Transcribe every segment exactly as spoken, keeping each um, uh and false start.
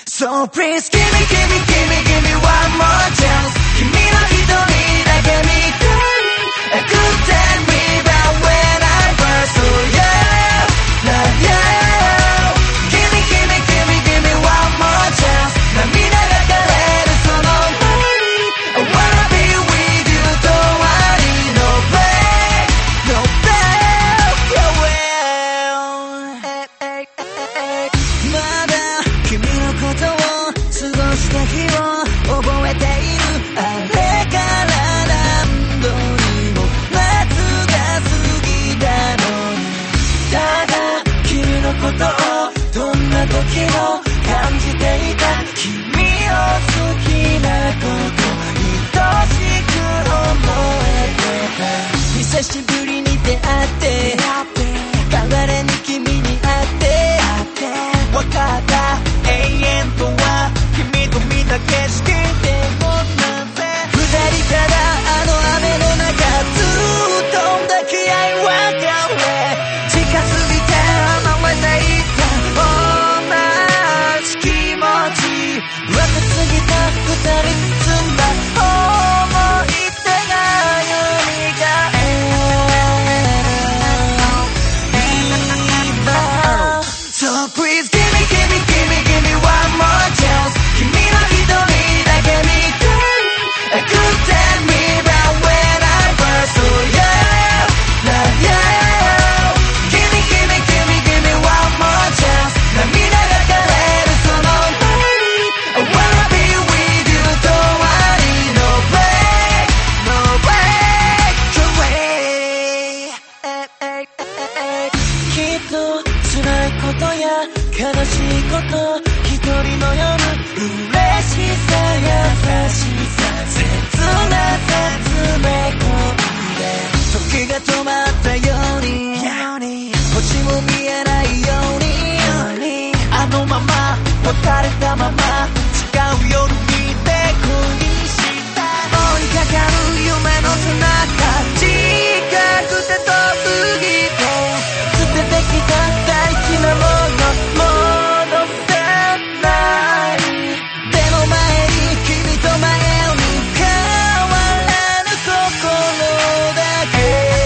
So please give me, give me, give me, give me one more chance 君の瞳だけ見たい I could tell me that when I first saw you Love you Give me, give me, give me, give me one more chance 涙が枯れるその前に I wanna be with you 遠わり No break, no break Your will まだ君のことを過ごした日を覚えているあれから何度にも夏が過ぎたのにただ君のことをどんな時も感じていた君を好きなこと愛しく思えてた久しぶりに出会って代わりに君に会ってわかった永遠とは君と見た景色でもなぜ二人ただあの雨の中ずっと抱き合い別れ近すぎて離れていった同じ気持ち若すぎた二人包んだ思い出が蘇る今 So please give me, give me, give me, give me one more chance 君の瞳だけ見たい I could tell me that when I first saw you Love you Give me, give me, give me, give me one more chance 涙が枯れるその前に I wanna be with you 遠わり No break, no break your way きっと辛いことや悲しいこと一人の夜嬉しさ優しさ切な説明込んで時が止まったように星も見えないようにあのまま別れたまま違う夜にて恋した追いかかる夢の背中近くて遠すぎて捨ててきた大事なもの戻せない目の前に君と前に変わらぬ心だけ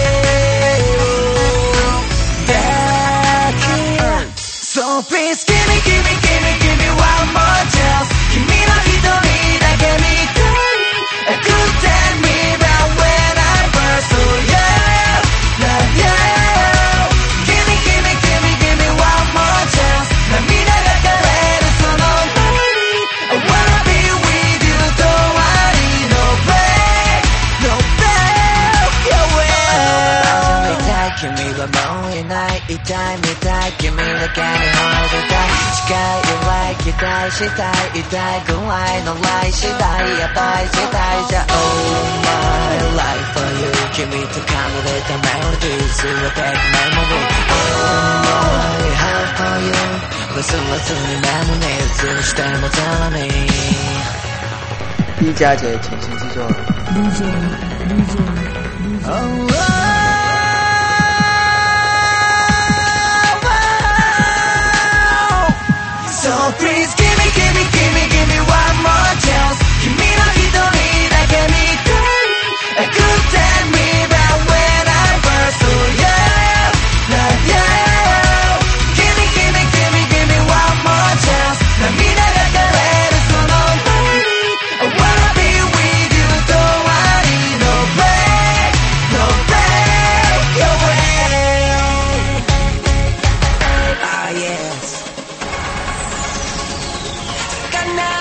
だけ So please give me, give me, give me, give me one more chance 君の瞳だけ見たい I could tell me that when I first saw you Love you Give me, give me, give me, give me one more chance 涙が枯れるその前に I wanna be with you 遠わり No break, no break your will 見たい君はもういない痛い見たい君だけに吠えたい近い弱い期待したい痛い具合の来次第やばい時代じゃ Oh my life for you 君と奏でたメロディー全て memory Oh my heart for you 忘れずにメモに映してもざらに一佳姐倾情制作 D J D J D J oh, oh. So please give me, give me, give me, give me one more chance 君の瞳だけ見たい I could tell me that when I first saw you Love you Give me, give me, give me, give me one more chance 涙が枯れるその前に I wanna be with you 遠わり No break, no break your way Ah yes Now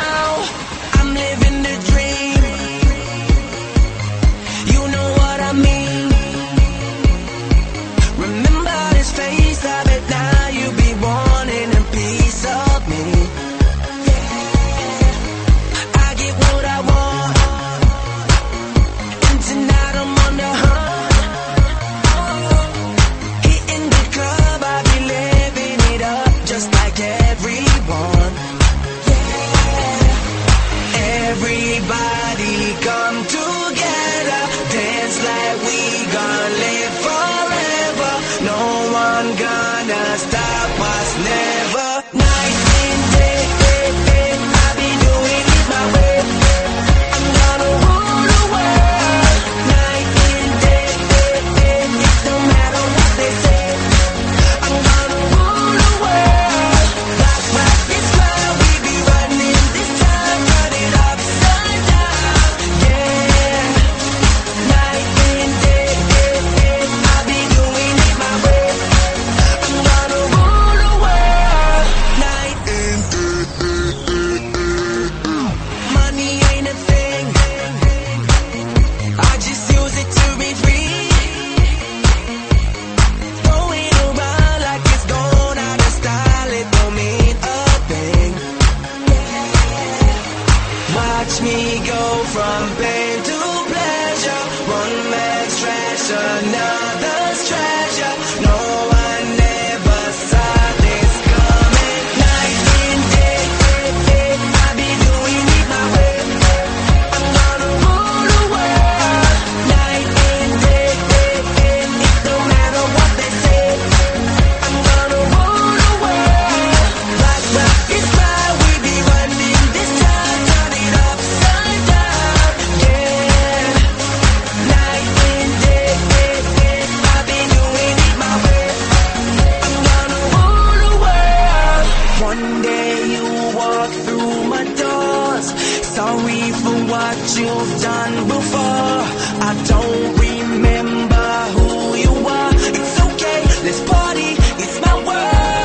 from pain to pleasure. One man's trash, another's treasure. No one ever saw this coming. Night and day, day, day, I be doing it my way. I'm gonna rule the world. Night and day, day, day, it don't matter what they say. I'm gonna rule the world. Black, black is fire, we be running this town, turn it upside down, yeah. Night and day, day, day, I be doing it my way. I'm gonna rule the world. One day you walk through my doors. Sorry for what you've done before. I don't remember who you are. It's okay, let's party, it's my world.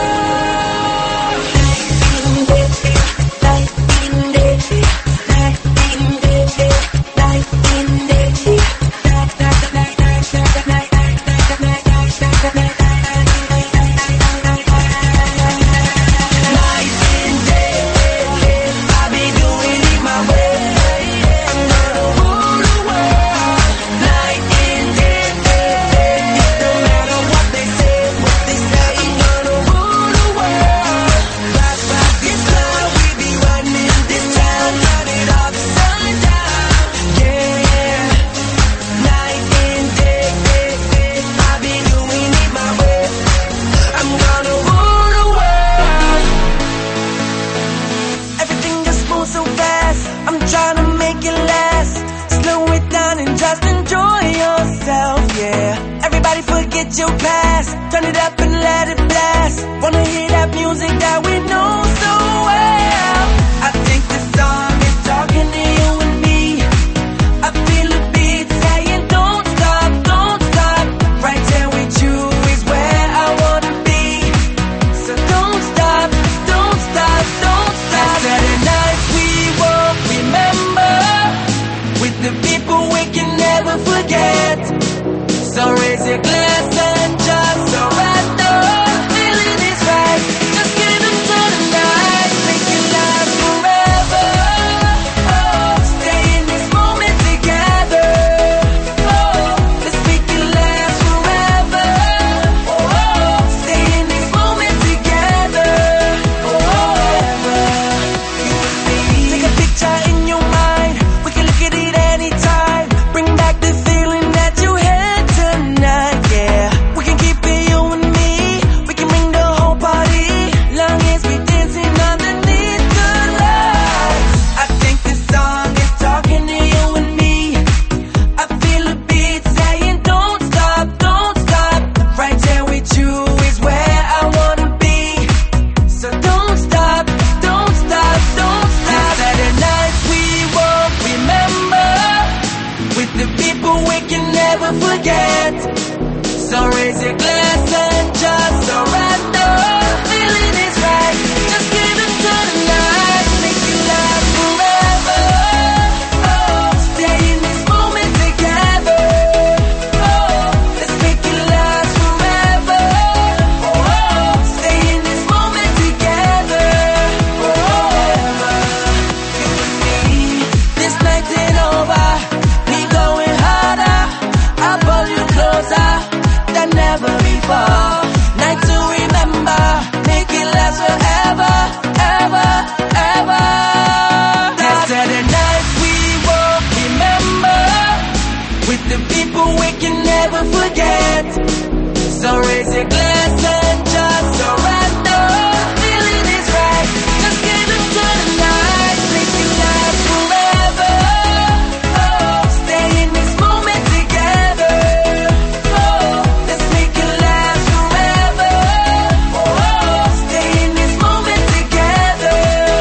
Your past, turn it up and let it blast. Wanna hear that music that we know so well. I think this song is talking to you and me. I feel a beat saying don't stop, don't stop. Right there with you is where I wanna be. So don't stop, don't stop, don't stop. Saturday nights we won't remember, with the people we can never forget. So raise your glass and just surrender. Feeling is right, just give it to the night. Make it last forever. Oh, stay in this moment together. Oh, let's make it last forever. Oh, stay in this moment together. Forever, you and me. Take a picture in your mind, we can look at it anytime. Bring back the feeling that you had tonight, yeah. We can keep it you and me. We can bring the whole party, long as we dancing underneath the lights. I think this song is talking to you and me. I feel a beat saying don't stop, don't stop. Right there with you is where I wanna be. So don't stop, don't stop, don't stop. Saturday nights we won't remember, with the people we can never forget. So raise your glass and just surrender. Feeling is right, just give it to the night. Make it last forever. Oh, stay in this moment together. Oh, let's make it last forever. Oh, stay in this moment together. Forever, you and me. This night ain't over, we going harder. I'll pull you closer than never before. Night to remember, make it last forever, ever, ever. Yesterday night we won't remember, with the people we can never forget. So raise your glass and just surrender. Feeling is right, just give it to the night. Make it last forever. Oh, stay in this moment together. Oh, let's make it last forever. Oh, stay in this moment together.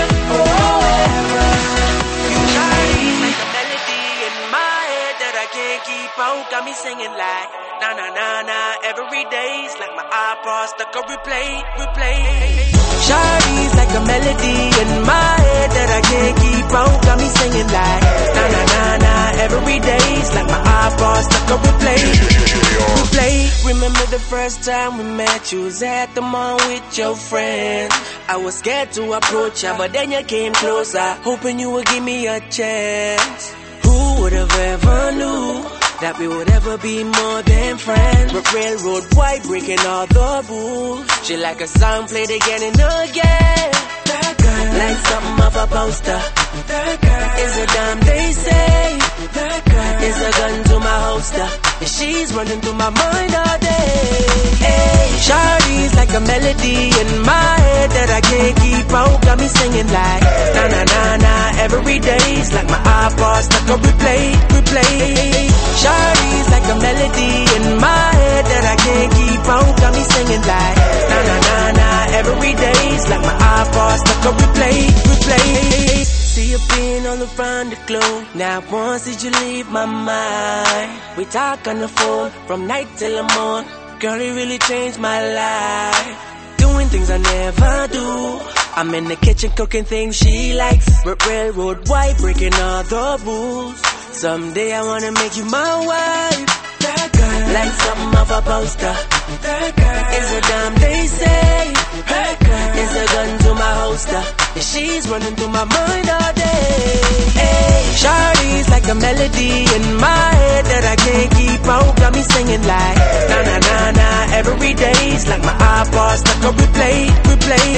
Forever, you and me. Like a melody in my head that I can't keep out, got me singing like na na na na. Every day's like my iPod stuck on replay, replay. Shawty's like a melody in my head that I can't keep out, got me singing like na na na na. Every day's like my iPod stuck on replay, replay. Remember the first time we met, you was at the mall with your friends. I was scared to approach ya, but then you came closer, hoping you would give me a chance. would've ever knew that we would ever be more than friends. But railroad white, breaking all the rules. She like a song played again and again. That girl, like something off a poster. That girl is a dime, they say. That girl is a gun to my holster, and she's running through my mind all day. Hey, Shawty's like a melody in my head that I can't keep out. Got me singing like na na na na every day's like my iPod stuck on replay, replay. Shawty's like a melody in my head that I can't keep out. Got me singing like na na na na every day's like my iPod stuck on replay, replay. See you being all around the globe. Now once did you leave my mind? We talk on the phone from night till the morning. Girl, it really changed my life. Doing things I never do. I'm in the kitchen cooking things she likes. Railroad white, breaking all the rules. Someday I wanna make you my wife. That girl, like something off a poster. That girl is a dime, they say. That girl is a gun to my holster, and she's running through my mind all day. Hey, Shawty's like a melody in my head that I can't keep out. Got me singing like na na na na every day's like my iPod stuck on replay, replay.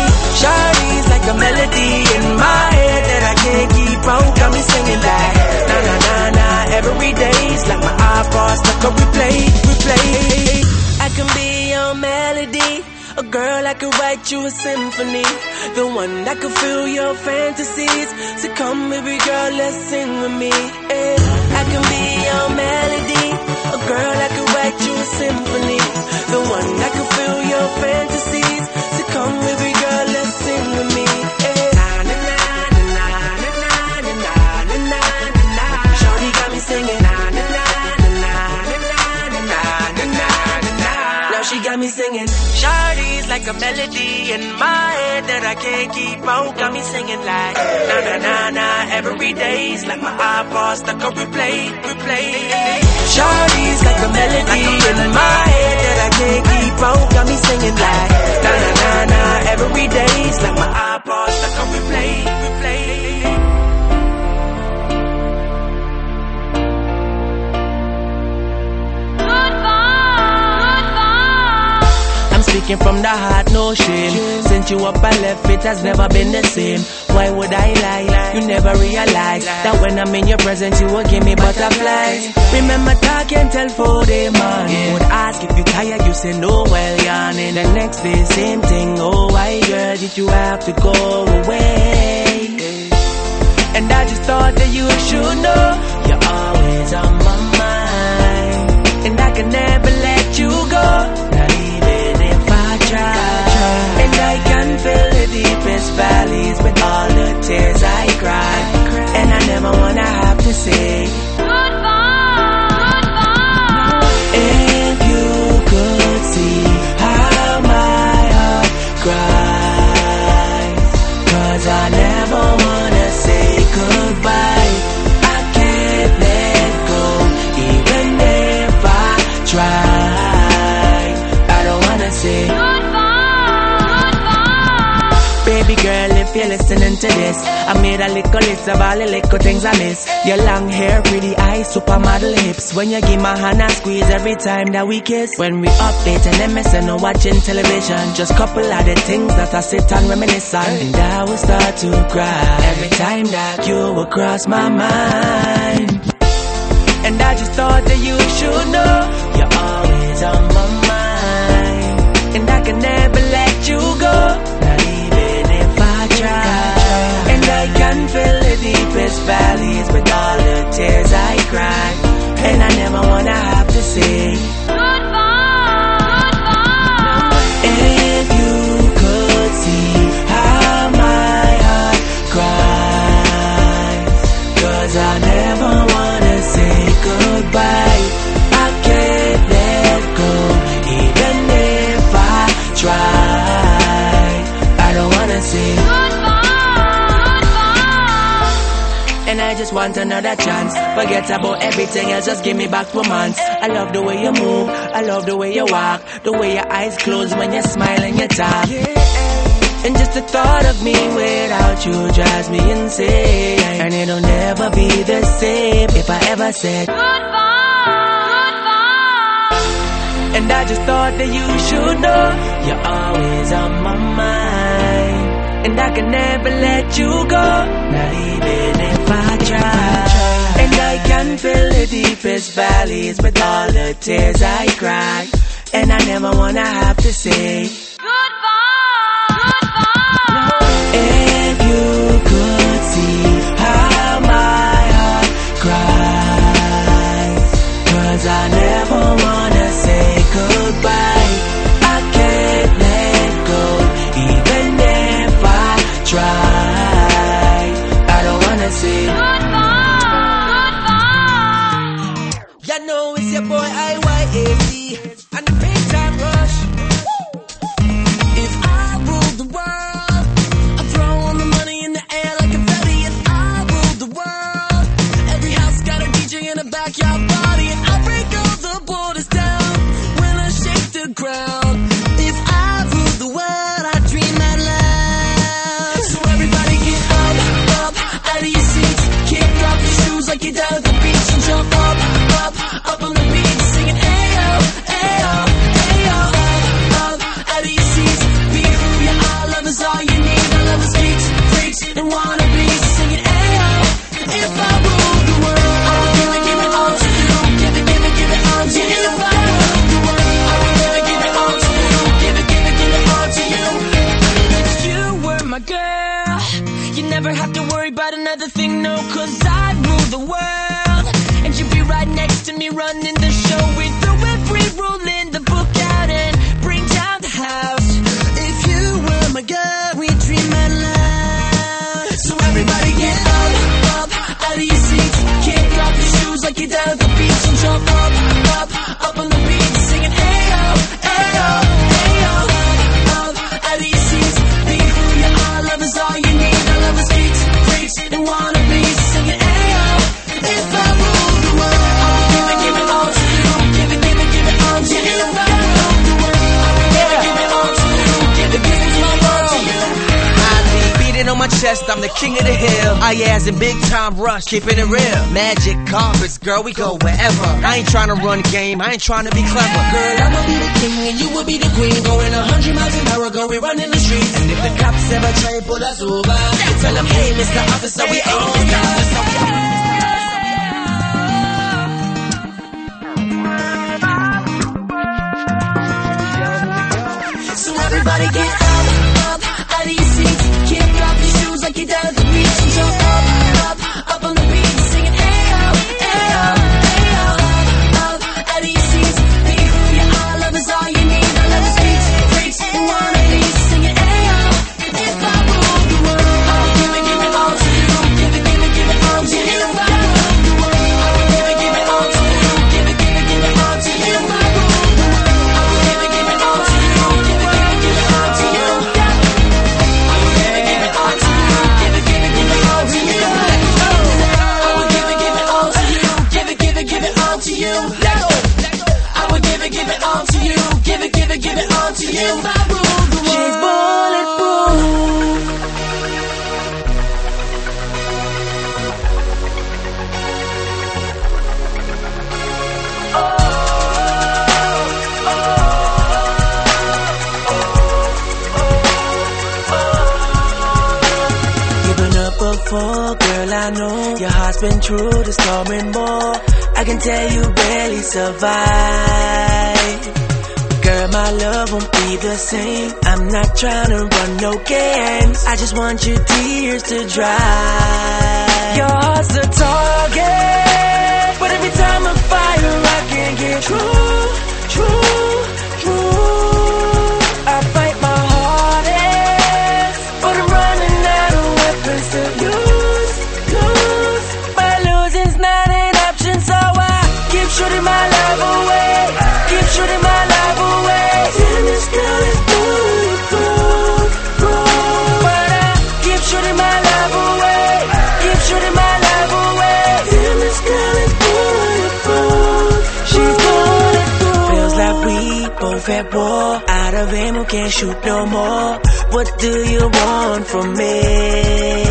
Shawty's like a melody in my head that I can't keep out. Got me singing like na na na na every day's like my iPod stuck on replay, replay. I can be your melody, a girl that could write you a symphony, the one that could fill your fantasies. So come baby girl, let's sing with me. Hey, I can be your melody, a girl that could write you a symphony, the one that could fill your fantasies. So come baby girl, let's sing with me. Hey, na na na na na na na na na na. Shawty got me singing na na na na na na na na na. Now she got me singing. Shawty's like a melody in my head that I can't keep out. Got me singing like na na na na every day's like my iPod stuck on replay, replay. Shawty's like a melody in my head that I can't keep out. Got me singing like na na na na every day's like my iPod stuck on replay, replay. Speaking from the heart, no shame. Since you up and left, it has never been the same. Why would I lie? You never realize that when I'm in your presence, you will give me butterflies. Remember talking till four day morning. Would ask if you tired, you say no while yawning. The next day, same thing. Oh, why girl did you have to go away? And I just thought that you should know you're always on my mind, and I can never let you go. Not even if I try. And I can feel the deepest valleys with all the tears I cry. And I never wanna have to say goodbye, goodbye. If you could see how my heart cries, 'cause I never wanna say goodbye. I can't let go, even if I try. I don't wanna say baby girl, if you're listening to this, I made a little list of all the little things I miss. Your long hair, pretty eyes, supermodel hips. When you give my hand, I squeeze every time that we kiss. When we update and M S N or watching television, just couple of the things that I sit and reminisce on. And I will start to cry every time that you will cross my mind. And I just thought that you should know you're always on my mind, and I can never let you go. Not even if I try. And I can feel the deepest valleys with all the tears I cry. And I never wanna have to say goodbye, goodbye. If you could see how my heart cries, 'cause I never wanna say goodbye. I can't let go, even if I try. I don't wanna say and I just want another chance. Forget about everything else, just give me back romance. I love the way you move, I love the way you walk, the way your eyes close when you smile and you talk. And just the thought of me without about you drives me insane, and it'll never be the same if I ever said goodbye, goodbye. And I just thought that you should know you're always on my mind, and I can never let you go, not even if I try. And I can fill the deepest valleys with all the tears I cry, and I never wanna have to say goodbye, goodbye. If you could see how my heart cries, 'cause I never wanna say goodbye. I can't let go, even if I try. I don't wanna say goodbye, goodbye. You know it's your boy I Y A C and the big time rush. If I ruled the world, I'd throw all the money in the air like a belly. If I ruled the world, every house got a D J in a backyard party, and I break all the borders down when I shake the ground. If I ruled the world, I'd dream out loud. So everybody get up, up, out of your seats. Kick off your shoes like you're down at the beach, and jump up, up, up on the beat, singing ayo, ayo, ayo, up, up, out of your seats. Be who you are, love is all you need. I love is geeks, freaks, and wannabes, singing ayo. If I ruled the world, I would give it, give it all to you. Give it, give it, give it all to you. If I ruled the world, I would give it, give it all to you. Give it, give it, give it all to you. If you were my girl, you never have to worry about another thing, no, 'cause I'd rule the world, and you'd be right next to me running the show. We throw every rule in the book out and bring down the house. If you were my girl, we'd dream out loud. So everybody get up, up, out of your seats. Kick off your shoes like you're down at the beach, and jump up, up, up on the beat, singing ayo, ayo, ayo, up, out of your seats. Be who you are, love is all you need. I love is geeks, freaks, and wannabes, singing ayo. If I ruled the world, I would give it, give it all to you. Give it, give it, give it all to you. If I ruled the world, I would give it, give it all to you. Give it, give it, my all to you. I be beating on my chest, I'm the king of the hill. I as in big time rush, keeping it real. Magic carpets, girl, we go wherever. I ain't trying to run game, I ain't trying to be clever. Girl, I'ma be the king and you will be the queen. Going a hundred miles an hour, girl, we running the streets. And if the cops ever try to pull us over, tell them, hey, Mister Officer, we own ya. So everybody get up, up, out of your seats. Kick off your shoes like you're down at the beach, and jump up, up, up on the beat, singing ayo, ayo, ayo, up, up, out of your seats. Be who you are, love is all you need. I love is geeks, freaks, and wannabes, singing ayo. If I ruled the world, I would give it, give it all to you. Give it, give it, give it all to you. If I ruled the world, I would give it, give it all to you. Give it, give it, give it all to you. If I ruled the world, I would give it, give it all to you. Give it, give it, give it all to you. I would give it, give it all to you. Give it, give it, give it all to you. I would give it, give it all to you. Give it, give it, give it all to you. I would give it, give it all to you. Give it, give it, give it all to you. If I ruled the world. She's bulletproof. Given up before, girl, I know your heart's been through the storm and more. I can tell you barely survive. Girl, my love won't be the same. I'm not trying to run no games. I just want your tears to dry. Your heart's a target, but every time I fire, I can't get true, true, true. I fight my hardest, but I'm running out of weapons to use, use. But losing's not an option, so I keep shooting my life away, keep shooting my life away. And this girl is bulletproof, but I keep shooting my life away, keep shooting my life away. And this girl is bulletproof, she's bulletproof. Feels like we both at war, out of ammo, can't shoot no more. What do you want from me?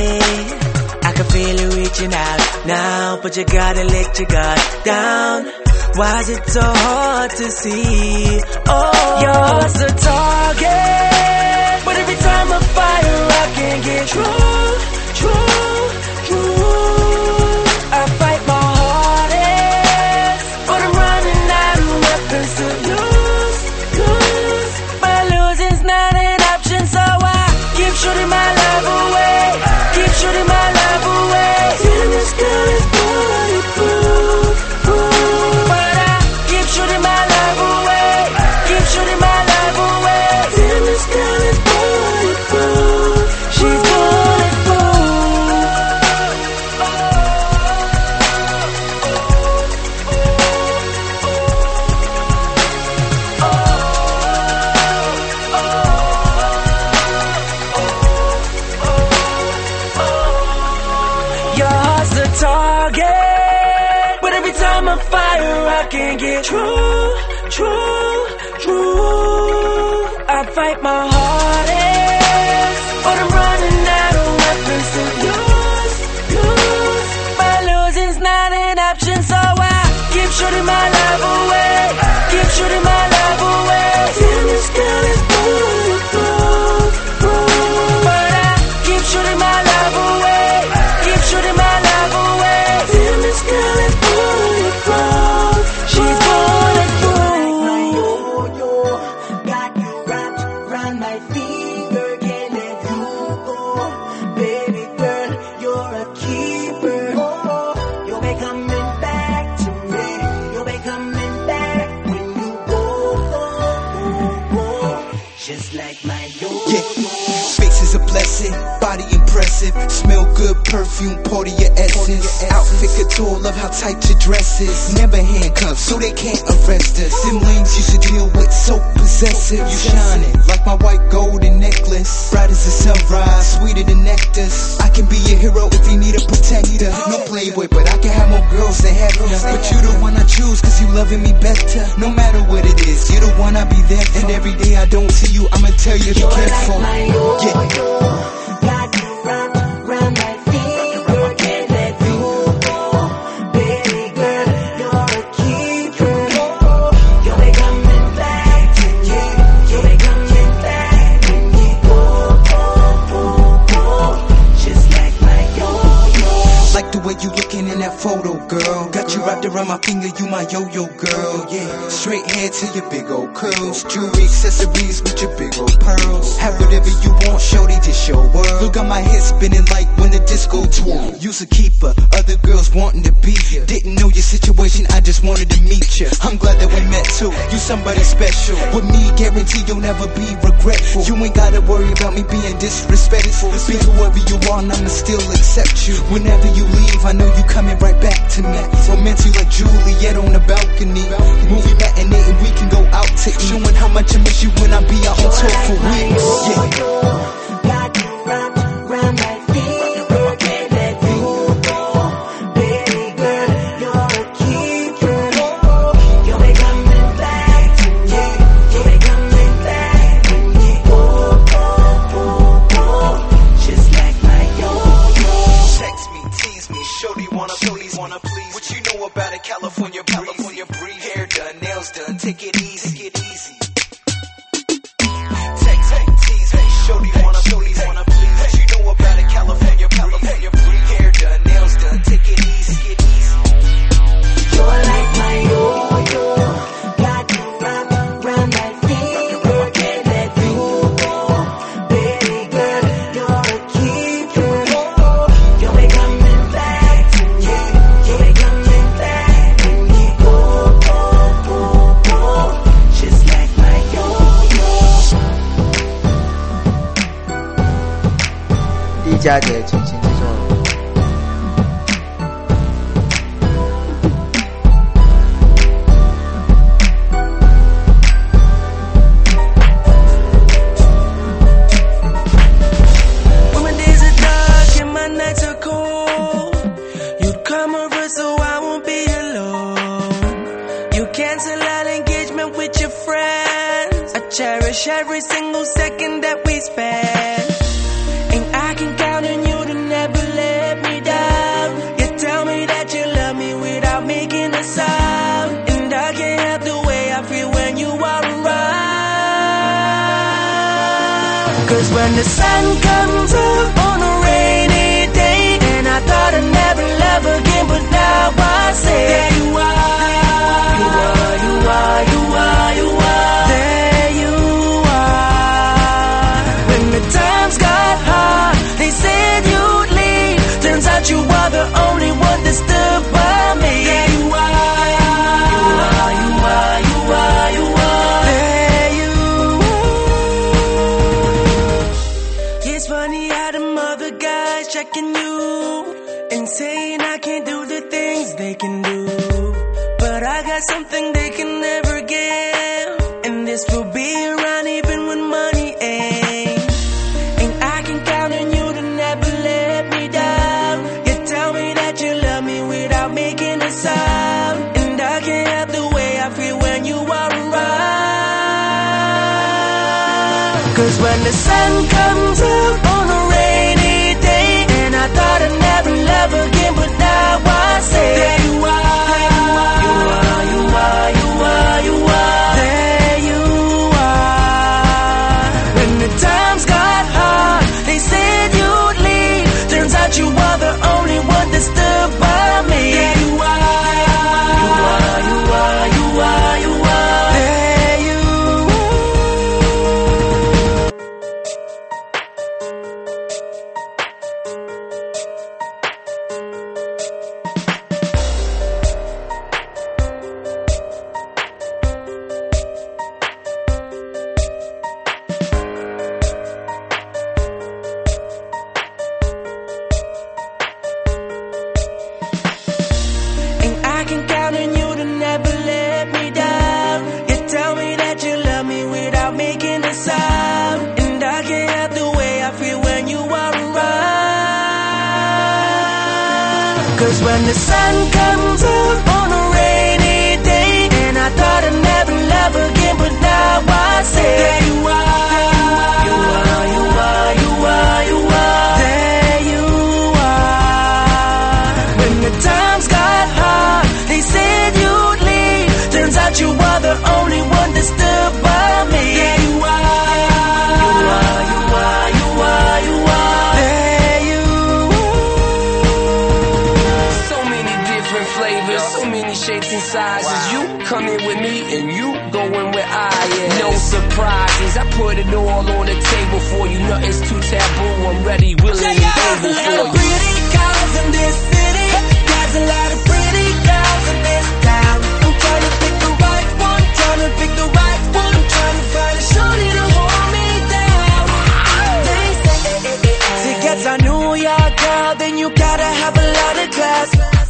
reaching out now, but you gotta let your guard down. Why is it so hard to see? Oh, your heart's a target, but every time I fire, I can't get true, true, true. I fight my hardest, but I'm running out of weapons to lose, lose. But losing's not an option, so I keep shooting my love away, keep shooting my love away. Till this girl is bulletproof, but I keep shooting my love away, keep shooting my love away. Till this girl is bulletproof, she's bulletproof. Your heart's a target, but every time I fire, I can't get true, true, true. I fight my hardest, but I'm running out of weapons to lose, lose. But losing's not an option, so I keep shooting my love away, keep shooting my love away. Till this girl is bulletproof, but I keep shooting my love away, keep shooting my love away. Till this girl is bulletproof, she's bulletproof. My yo-yo got you wrapped around my finger, can't let you go. Baby girl, you're a keeper. Oh, you'll be coming back to me. You'll be coming back when you go. Oh, oh, just like my yo-yo. Yeah, face is a blessing, body impressive, smell good, perfume, party your essence. Outfit couture, love how tight your dress is. Never handcuffed, so they can't arrest us. Them lames you should deal with, so possessive. You shining like my white golden necklace, bright as the sunrise, sweeter than nectar. I can be your hero if you need a protector. No playboy, but I can have more girls than have you. But you the one I choose, cause you loving me better. No matter what it is, you the one I be there for. And every day I don't see you, I'ma tell you to be You're careful. like my yo-yo, Yeah. got you wrapped around my finger, can't let you go. Baby girl, you're a keeper. You'll be coming back to me. You'll be coming back when you go. Oh, oh, oh, just like my yo-yo. Like the way you looking in that photo, girl. Got you wrapped around my finger, you my yo-yo girl. Yeah, straight hair to your big old curls, jewelry, accessories with your big old pearls. Have whatever you want, shorty, just your world. Look at my head spinning like when the disco tour. You's a keeper, other girls wanting to be you. Didn't know your situation, I just wanted to meet you. I'm glad that we met too. You somebody special. With me, guarantee you'll never be regretful. You ain't gotta worry about me being disrespectful. Be whoever you are, and I'ma still accept you. Whenever you leave, I know you coming right back to me. Romantic like Juliet on the balcony. Movie matinee and we can go out to eat. Showing how much I miss you when I be out on tour for weeks. Yeah. Got you wrapped around my finger, can't let you go. Baby girl, you're a keeper. You'll be coming back to me. You'll be coming back when you go. Oh, oh, oh, just like my yo-yo. Text me, tease me, shorty wanna please, wanna please. What you know about it, California breeze? California breeze. Hair done, nails done, take it easy, take it easy. Text me, tease me, shorty wanna please, wanna please. What you know about it, California breeze? California breeze. Hair done, nails done, take it easy, take it easy. You're like my yo-yo, got you wrapped around my finger, can't let you go. Baby girl, you're a keeper. You'll be coming back to me. You'll be coming back when you go. Oh, oh, oh, just like my yo-yo. 一家姐倾情之作。 When my days are dark and my nights are cold, you come over so I won't be alone. You cancel out engagement with your friends. I cherish every single second that we spend. And I can count on you to never let me down. when the sun comes up on a rainy day, and I thought I'd never love again, but now I say, there you are, you are, you are, you are, you are, there you are. When the times got hard, they said you'd leave, turns out you are the only one that stood by me. There you are, you are, you are, you are, you are, there you are. It's funny how them other guys checking you and saying I can't do the things they can do, but I got something they can never give, and this will be around even when money ain't. And I can count on you to never let me down. You tell me that you love me without making a sound, and I can't help the way I feel when you are around. Cause when the sun comes up on a rainy day, and I thought I'd never love again, but now I say, there you are, you are, you are, you are, you are, there you are. When the times got hard, they said you'd leave, turns out you are the only one that stood by me. There you are, you are, you are, you are, you are, there you Cause when the sun comes up on a rainy day, and I thought I'd never love again, but now I say, there you are, you are, you are, you are, you are, there you are. When the times got hard, they said you'd leave, turns out you are the only one that stood by me. There you are, you are, you are, you are, you are, there you flavors, so many shapes and sizes. Wow. You come in with me and you go in where I am. No surprises, I put it all on the table for you. Nothing's too taboo, I'm ready, willing, and able for you. There's a lot of pretty girls in this city. There's a lot of pretty girls in this town. I'm trying to pick the right one, trying to pick the right one, trying to find a shorty to hold me down. They say, to get to New York, girl, then you gotta have a lot of class.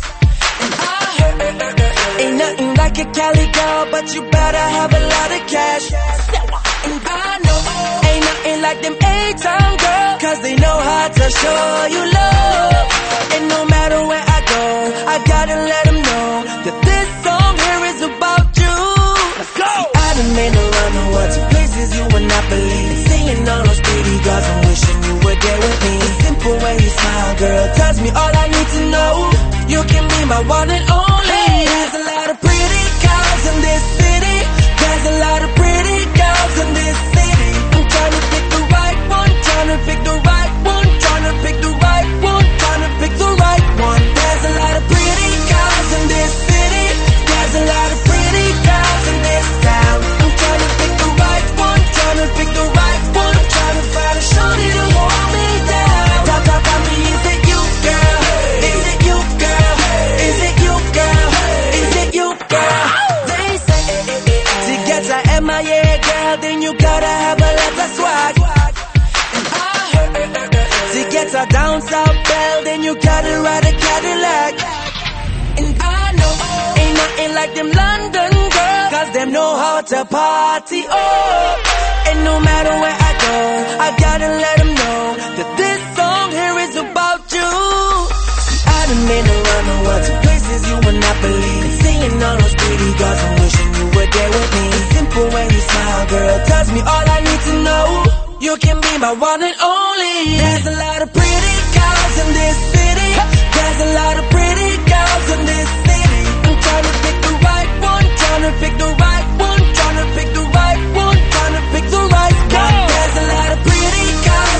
Ain't nothing like a Cali girl, but you better have a lot of cash. And I know ain't nothing like them A-Town girls, cause they know how to show you love. And no matter where I go, I gotta let them know that this song here is about you. Let's go! I done been around the world to places you would not believe, seeing all those pretty girls and wishing you were there with me. The simple way you smile, girl, tells me all I need to know. You can be my one and only. There's a lot of pretty girls in this city. There's a lot of pretty girls in this city. I'm trying to pick the right one, trying to pick the right one, trying to pick the right one, trying to pick the right one. There's a lot of pretty girls in this city. There's a lot of pretty girls in this town. I'm trying to pick the right one, trying to pick the right one, trying to find a shorty to hold me down. Talk, talk, tell me, is it you, girl? Is it you, girl? Is it you, girl? Is it you, girl? They say to get to M I A, girl, then you gotta have a lot of swag. And I heard to get to down south, belle, then you gotta ride a Cadillac. And I know ain't nothing like them London girls, cause them know how to party, oh. And no matter where I go, I gotta let them know that this song here is about you. I done been around the world to places you would not believe, seeing all those pretty girls and wishing you were there with me. The simple way you smile, girl, tells me all I need to know. You can be my one and only. There's a lot of pretty girls in this city. There's a lot of pretty girls in this city. I'm trying to pick the right one, trying to pick the right one, trying to pick the right one, trying to pick the right one. There's a lot of pretty girls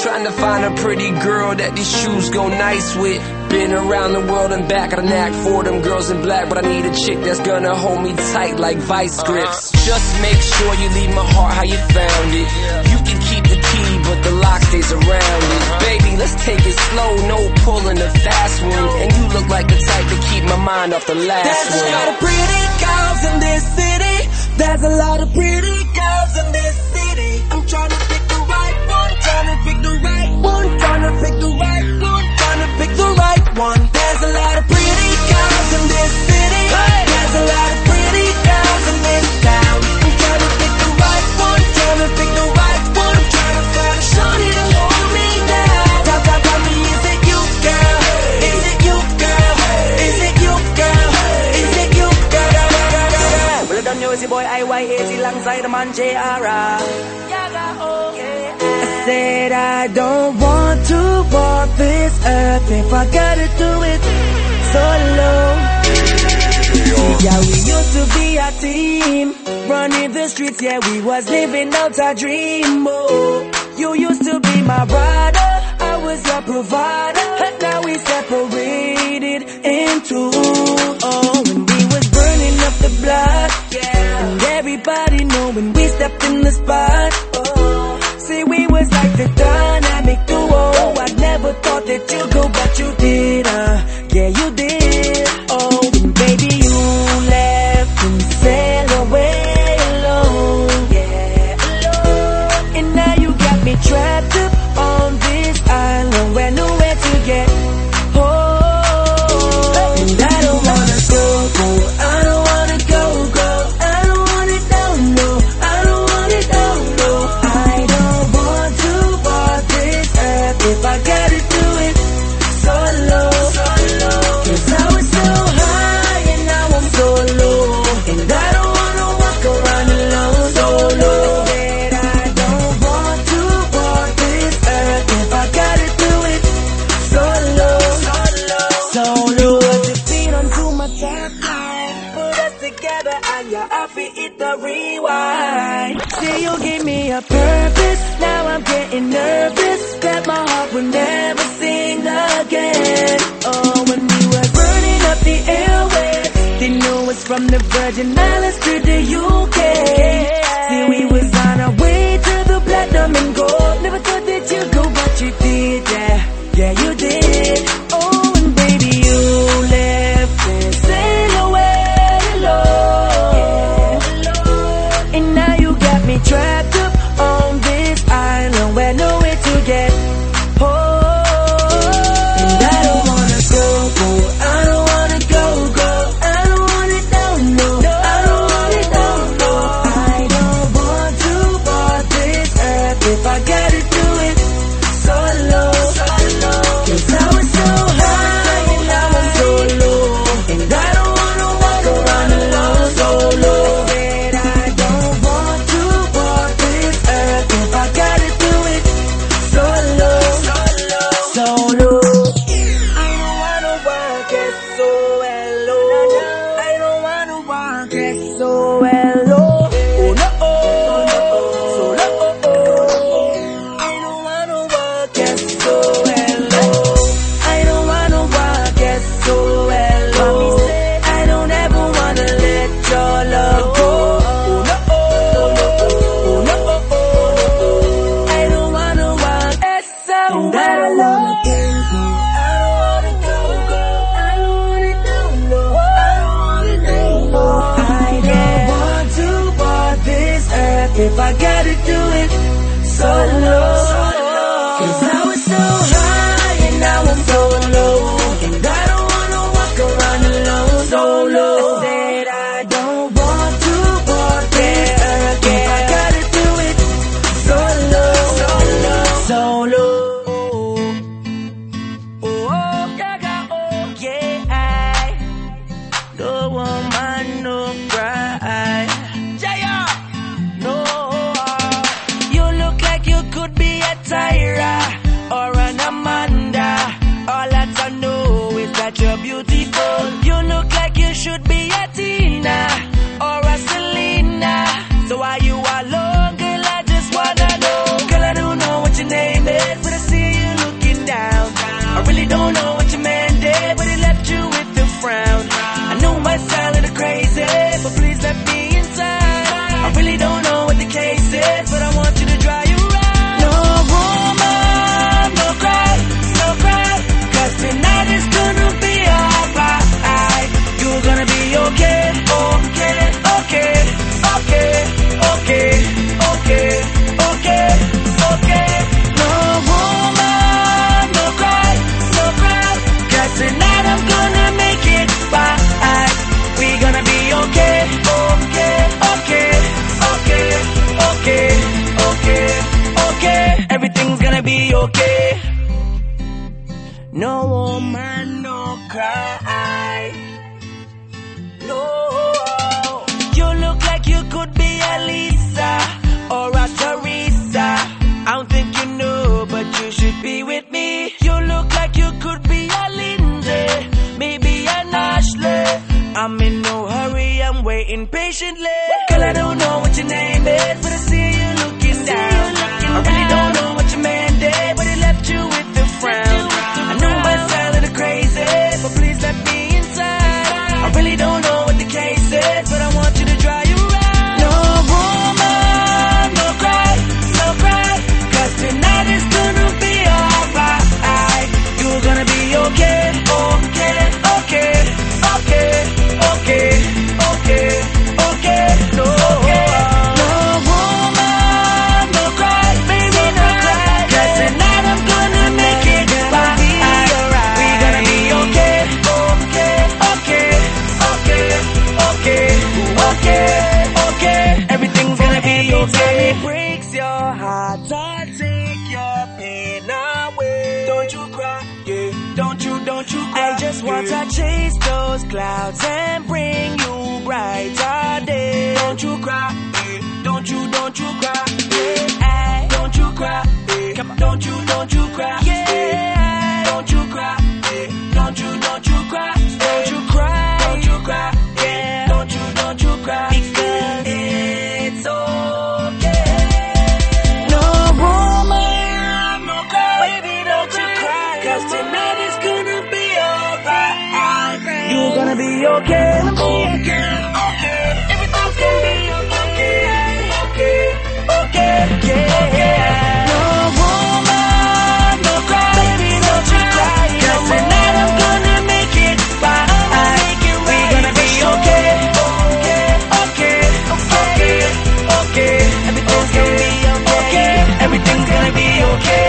trying to find a pretty girl that these shoes go nice with. Been around the world and back, got a knack for them girls in black, but I need a chick that's gonna hold me tight like vice grips. Uh-huh. Just make sure you leave my heart how you found it. You can keep the key, but the lock stays around it. Baby, let's take it slow, no pulling the fast one. And you look like the type to keep my mind off the last There's one. There's a lot of pretty girls in this city. There's a lot of pretty girls in this city. I'm trying to pick the right one, trying to pick the right one, trying to pick the right one, trying to pick the right one. There's a lot of pretty girls in this city. There's a lot of pretty girls in this town. I'm trying to pick the right one, trying to pick the right one, trying to find a shorty to hold me down. Tell, tell, tell me, is it you, girl? Is it you, girl? Is it you, girl? Is it you, girl? Well, I done know it's your boy I Y A Z alongside the man J R R. I said I don't want to walk this earth if I gotta do it solo. Yeah, we used to be a team, running the streets, yeah, we was living out our dream. Oh, you used to be my brother, I was your provider, and now we separated in two. Oh, when we was burning up the block, yeah, and everybody know when we stepped in the spot. Oh, see, we was like the dynamic duo. I never thought that you'd go, but you did, uh, yeah, you did. Oh, and baby, you left and sailed away alone, yeah, alone. And now you got me trapped up on this island where nowhere to get home. And I don't wanna go, go, I don't wanna go, go, I don't want it down, no, I don't want it down, no. I don't want to walk this earth if I gotta do it solo, solo. Cause I was so high and now I'm so low, and I don't wanna walk around alone solo. Said I don't want to walk this earth if I gotta do it solo, solo, solo. Put the feet onto my timeline, put us together and you're happy hit the rewind. Say you give me a purpose, now I'm getting nervous that my heart will never sing again. Oh, when we were burning up the airwaves, they knew us from the Virgin Islands to the U K. See, we was on our way to the platinum and gold. Never thought that you'd go, but you did, yeah, yeah, you did. Oh, and baby, you left and sailed away alone, yeah, and now you got me trapped up on this island where nowhere to get home. And I don't wanna go, go, I don't wanna go, go, I don't want it down, no, I don't want it down, no. I don't want to walk this earth if I gotta do it solo, solo. Cause I was so high and now I'm so low, and I don't wanna walk around alone solo. Said I don't want to walk this earth if I gotta do it solo, solo, solo. I don't wanna walk it so alone. I don't wanna walk it so alone. Oh no, oh, solo, oh. I don't wanna walk it so alone. I don't wanna walk it so alone. I don't ever wanna let your love go. Oh no, oh, no, oh. I don't wanna walk it so alone. I don't wanna go, go. I don't want it down, no. I don't want it down, no. I don't want to walk this earth if I gotta do it solo. Cause I was so high and now I'm so low, and I don't wanna walk around alone solo. I said I don't want to walk this earth if I gotta do it solo, solo, solo. Oh, oh, yeah, oh, yeah. No woman, no cry. Jaya, no. You look like you could be a Tyra or an Amara. patiently. Girl, I don't know what your name is, but I see you looking down. I really don't know what your man did, but he left you with a frown. I know I sound a little crazy, but please let me inside. I really don't know what the case is, but I want you to dry your eyes. No woman, no cry, no cry, 'cause tonight is gonna be alright. You're gonna be okay, okay, okay, okay, okay, okay, okay, no, no woman, no cry, baby, no cry, 'cause tonight I'm gonna make it right. We're gonna be okay, okay, okay, okay, okay, okay, okay, everything's gonna be okay. It breaks your heart, I'll take your pain away. Don't you cry, yeah, don't you, don't you cry. I just want to chase those clouds and bring you brighter days. Don't you cry, yeah, don't you, don't you cry, yeah, don't you cry, yeah, come on, don't you, don't you cry, yeah, don't you cry, yeah, don't you, don't you cry, don't you cry, don't you cry, yeah, don't you, don't you cry, because it's okay. No woman, no cry, baby, don't you cry, 'cause tonight is gonna be alright. You're gonna be okay, okay, okay, everything's gonna be okay, okay, okay, yeah. No woman, no cry, baby, don't you cry, 'cause tonight I'm gonna make it right. We're gonna be okay, okay, okay, okay, okay, everything's gonna be okay, everything's gonna be okay.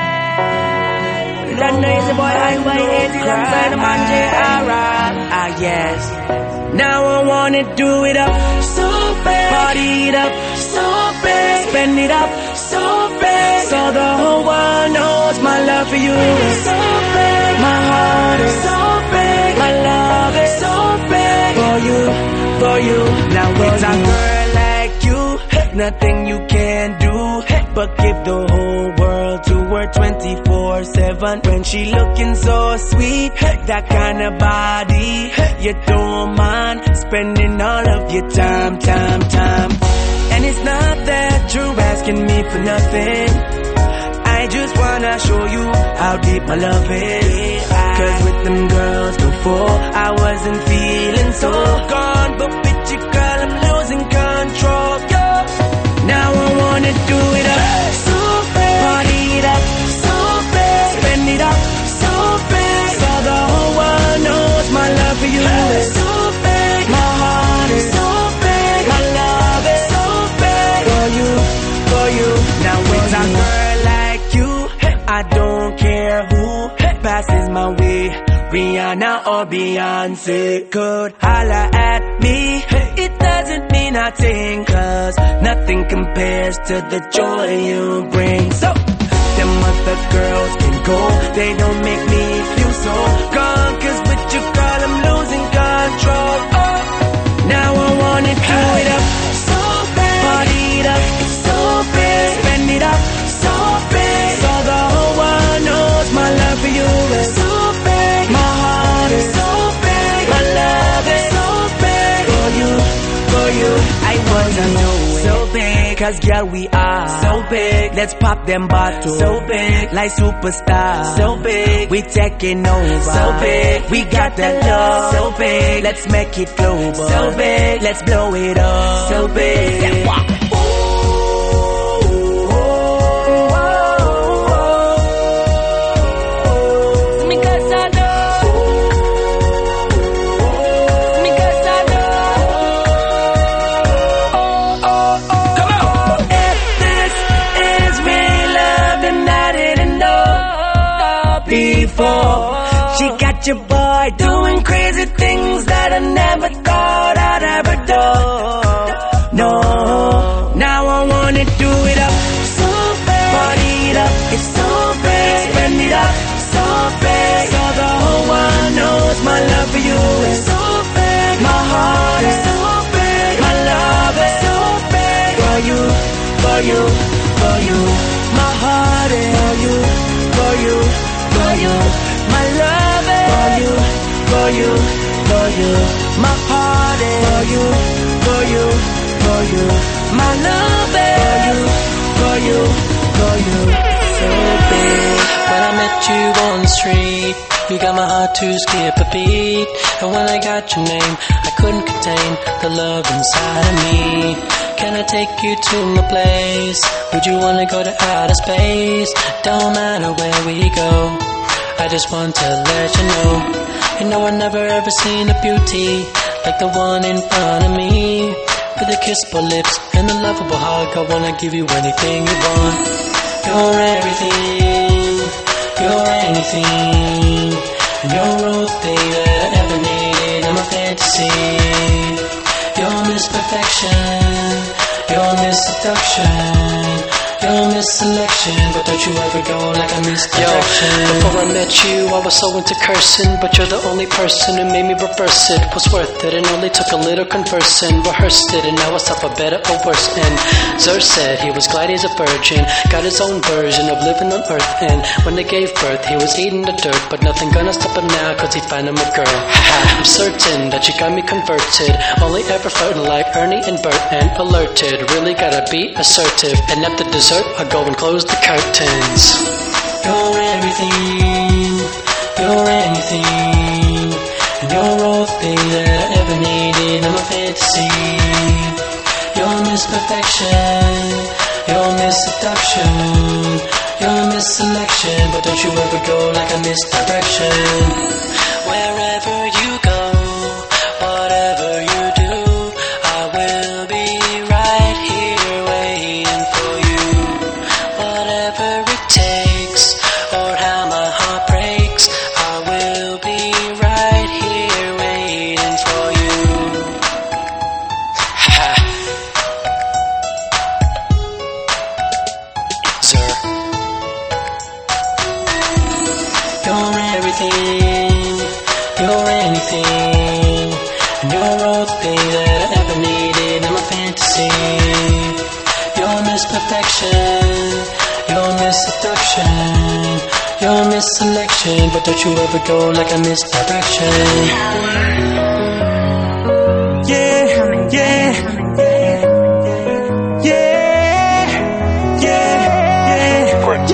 London is the boy I Y eighty alongside the man J R. Ah yes. Now I wanna do it up so bad, party it up so bad, spend it up so bad, so the whole world knows my love for you is so big, my heart is so big, my love is so big for you, for you. Now with a girl like you, nothing you can do but give the whole world to her twenty-four seven. When she looking so sweet, that kind of body, you don't mind spending all of your time, time, time. And it's not that you're asking me for nothing, I just wanna show you how deep my love is. 'Cause with them girls before, I wasn't feeling so gone, but with you girl I'm losing control, yo. Now I wanna do it up so bad, party it up so bad, spend it up so bad, so the whole world knows my love for you is so big, my heart is so big, my love is so big for you, for you. Now with a girl like you, I don't care who passes my way, Rihanna or Beyonce could holla at me. It doesn't mean a thing, 'cause nothing compares to the joy you bring. So them other girls can go, they don't make me feel so gone, 'cause with you girl I'm losing control. Oh, now I wanna do it up so bad, party it up so big, spend it up so big, so the whole world knows my love for you is so big, my heart is so big, my love is so big for you, for you. I wanna know so big, 'cause girl we are so big. Let's pop them bottles so big, like superstars so big. We taking over so big. We got that love so big. Let's make it global so big. Let's blow it up so big. Yeah. She got your boy doing crazy things that I never thought I'd ever do. No, now I wanna do it up so bad, party it up, it's so big, spend it up so big, so the whole world knows my love for you is so big, my heart is so big, my love is so big for you, for you, for you, my heart is for you, for you, for you, my love is for you, for you, for you, my heart is for you, for for you, for you. My love is for you, for you, for you. So big. When I met you on the street, you got my heart to skip a beat. And when I got your name, I couldn't contain the love inside of me. Can I take you to my place? Would you wanna go to outer space? Don't matter where we go, I just want to let you know. You know I've never ever seen a beauty like the one in front of me. With a kiss for lips and a lovable hug, I wanna give you anything you want. You're everything, you're anything, and you're all the thing that I ever needed in my fantasy. You're Miss Perfection, you're Miss Seduction, you're Miss Selection, but don't you ever go like a misdirection. Yo, before I met you, I was so into cursing, but you're the only person who made me reverse it. Was worth it, and only took a little conversing. Rehearsed it, and now it's up for better or worse. And Zer said he was glad he's a virgin, got his own version of living on earth. And when they gave birth, he was eating the dirt, but nothing gonna stop him now, cause he found him a girl. I'm certain that you got me converted, only ever flirting like Ernie and Bert, and alerted. Really gotta be assertive, and after dessert, I go and close the curtains. You're everything, you're anything, and you're all the thing that I ever needed in my fantasy. You're Miss Perfection, you're Miss Seduction, you're Miss Selection, but don't you ever go like a misdirection. Wherever you go, whatever you do, I will be right here waiting for you. Whatever it takes, or how my heart breaks, I will be right here waiting for you. Ha. Zer. You're everything, you're anything, and you're all the thing that I ever needed in my fantasy. You're Miss Perfection, you're Miss Seduction, you're Miss Selection, but don't you ever go like a misdirection. Yeah, yeah, yeah, yeah, yeah, yeah,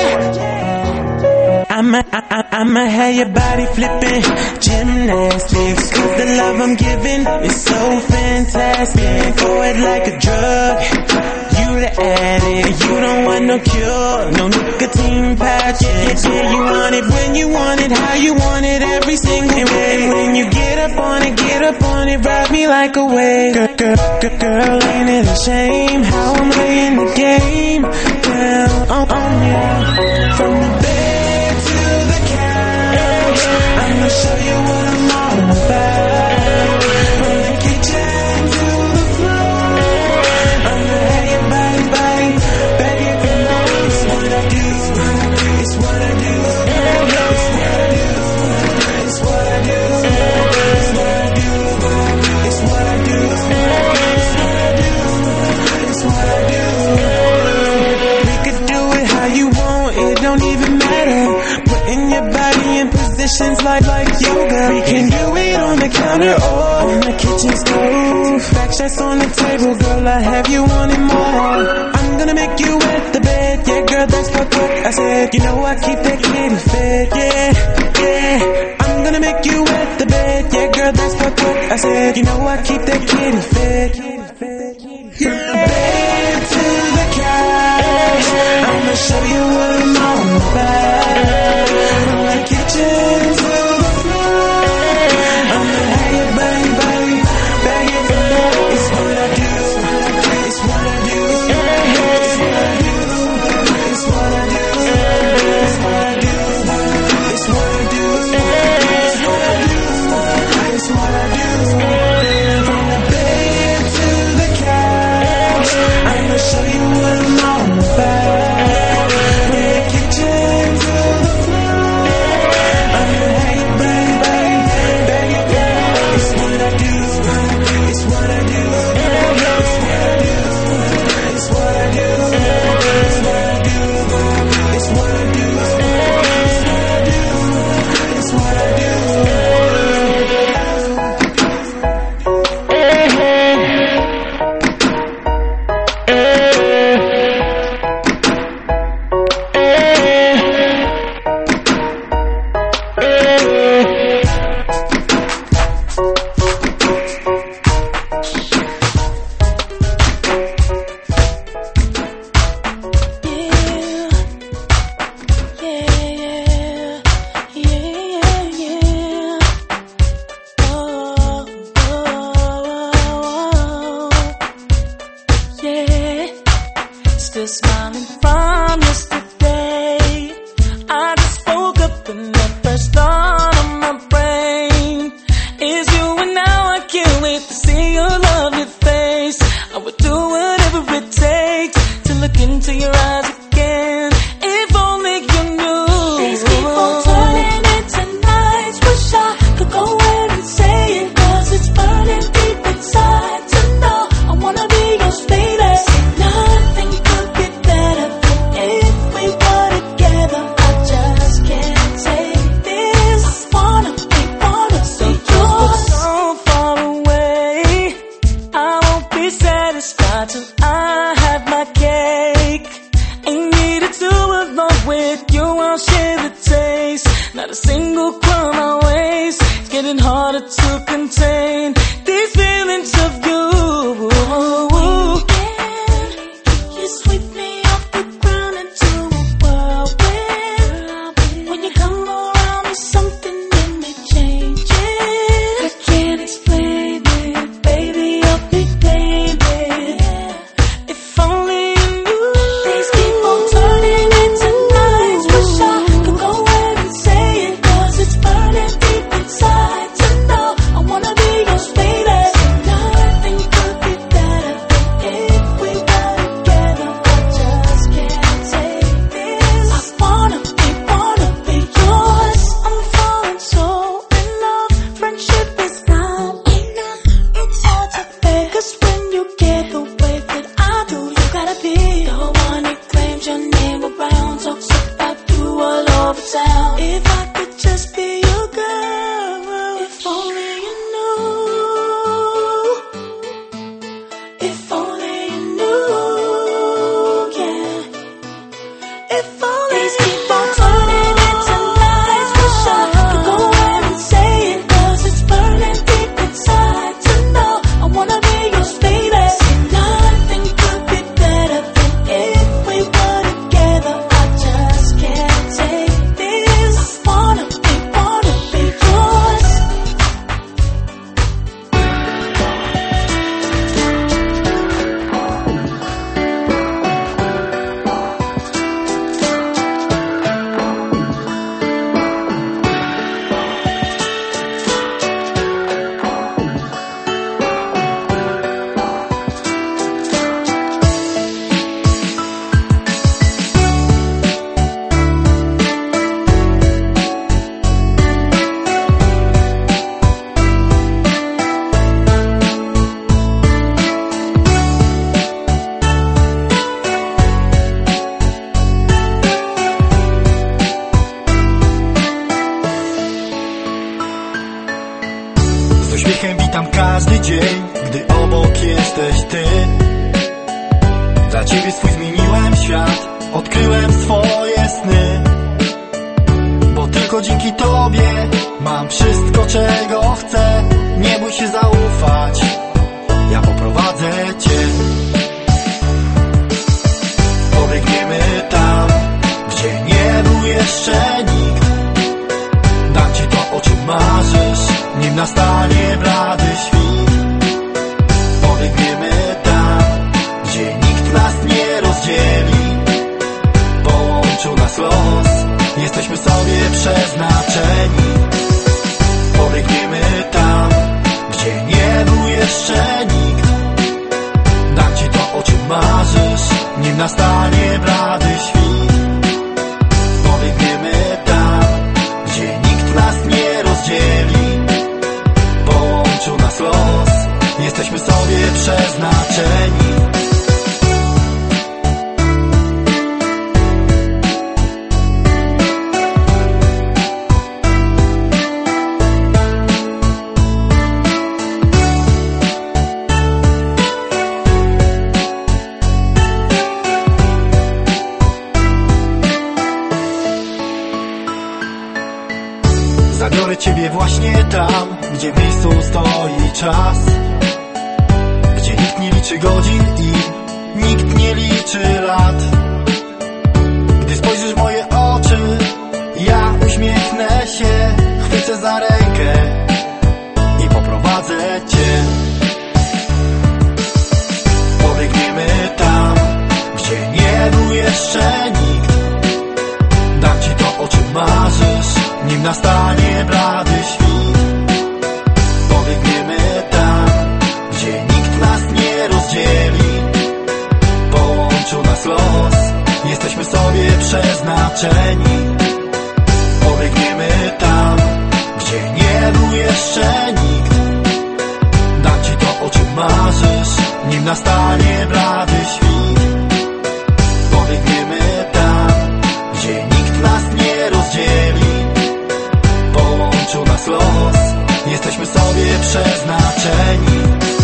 yeah. I'ma, I, I, I'ma have your body flipping, gymnastics, cause the love I'm giving is so fantastic. Throw it like a drug, you the addict, you don't want no cure, no nicotine patch. Yeah, yeah, you want it when you want it, how you want it, every single day. And when you get up on it, get up on it, ride me like a wave. Girl, girl, girl, girl, ain't it a shame how I'm laying the game down on, on you. From the bed to the couch, I'ma show you what I'm all about. From the kitchen to the floor, I'ma have your body, body, baby, if you know it's what I do, it's what I do, it's what I do, it's what I do, it's what I do, it's what I do, it's what I do, it's what I do. We could do it how you want, it don't even matter. Putting your body in positions like, like yoga. We can do it on the counter or on the kitchen stove. Back shots on the table, girl, I have you wanting more. I'm gonna make you wet the bed, yeah, girl, that's what, what I said. You know I keep that kitty fed, yeah, yeah. I'm gonna make you wet the bed, yeah, girl, that's what, what I said. You know I keep that kitty fed. From the bed to the couch, I'ma show you what I'm all about. From the kitchen to the floor, I'ma have your body, body, bag it from there. It's what I do, it's what I do, it's what I do, it's what I do, it's what I do, it's what I do, it's what I do, it's what I do. From the bed to burning from yesterday. I just woke up and the first thought on my brain is you, and now I can't wait to see your lovely face. I would do whatever it takes to look into your eyes again. If only you knew. These keep on turning into nights. Wish I could go ahead and say it, cause it's burning deep inside to know I wanna be yours, baby. Nothing could be better than if we were together. I just can't take this. I wanna be, wanna be yours. So far away, I won't be satisfied till I have my cake. Ain't needed to along with you, I'll share the taste. Not a single crumb I waste. It's getting harder to contain these feelings of you. You sweep me off the ground into a whirlwind. When you come around me, something in me changes. I can't explain it, baby, I'll be baby. If only you knew. Things keep on turning into nights. Wish I could go ahead and say it, cause it's burning deep inside to know I wanna be yours, baby. Nothing could be better than if we were together. I just can't take this. I wanna be, wanna be yours. I'm falling so in love. Friendship is not enough. It's hard to bear, cause when you get the way that I do, you gotta be the one that claims your name around, talks about you all over town. If I could just be your girl, if only you knew. If only you knew, yeah. If only. These keep on turning into nights. Wish I could go ahead and say it, cause it's burning deep inside to know I wanna be yours, baby. Nothing could be better than if we were together. I just can't take this. I wanna be, wanna be yours. Z uśmiechem witam każdy dzień, gdy obok jesteś ty. Dla ciebie swój zmieniłem świat, odkryłem swoje sny. Bo tylko dzięki tobie mam wszystko, czego chcę. Nie bój się zaufać, ja poprowadzę cię. Pobiegniemy tam, gdzie nie był jeszcze nikt. Dam ci to, o czym marzysz, nim nastanie blady świt. Pobiegniemy tam, gdzie nikt nas nie rozdzieli. Połączył nas los, jesteśmy sobie przeznaczeni. Pobiegniemy tam, gdzie nie był jeszcze nikt. Dam ci to, o czym marzysz, nim nastanie blady świt. Pobiegniemy tam, gdzie nikt nas nie rozdzieli. Połączył nas los, jesteśmy sobie przeznaczeni. Zabiorę ciebie właśnie tam, gdzie w miejscu stoi czas, gdzie nikt nie liczy godzin i nikt nie liczy lat. Gdy spojrzysz w moje oczy, ja uśmiechnę się, chwycę za rękę i poprowadzę cię. Pobiegniemy tam, gdzie nie był jeszcze jeszcze nikt. Dam ci to, o czym marzysz, nim nastanie blady świt. Pobiegniemy tam, gdzie nikt nas nie rozdzieli. Połączył nas los, jesteśmy sobie przeznaczeni. Pobiegniemy tam, gdzie nie był jeszcze nikt. Dam ci to, o czym marzysz, nim nastanie blady świt. Pobiegniemy tam, gdzie nikt nas nie rozdzieli. Połączył nas los, jesteśmy sobie przeznaczeni.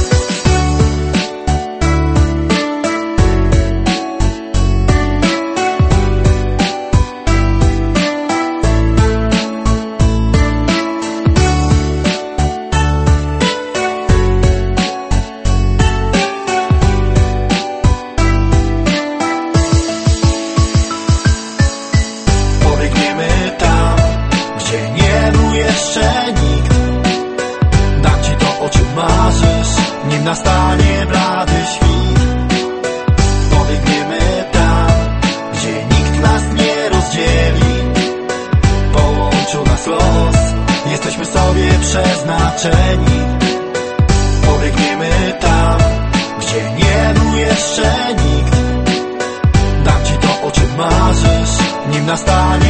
Nim nastanie blady świt. Pobiegniemy tam, gdzie nikt nas nie rozdzieli. Połączył nas los, jesteśmy sobie przeznaczeni. Pobiegniemy tam, gdzie nie był jeszcze nikt. Dam ci to, o czym marzysz, nim nastanie